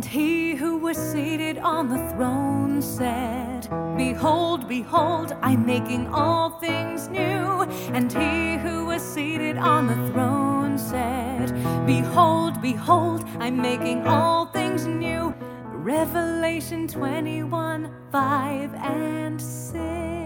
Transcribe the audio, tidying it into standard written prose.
And he who was seated on the throne said, Behold, behold, I'm making all things new. And he who was seated on the throne said, Behold, behold, I'm making all things new. Revelation 21:5 and 6.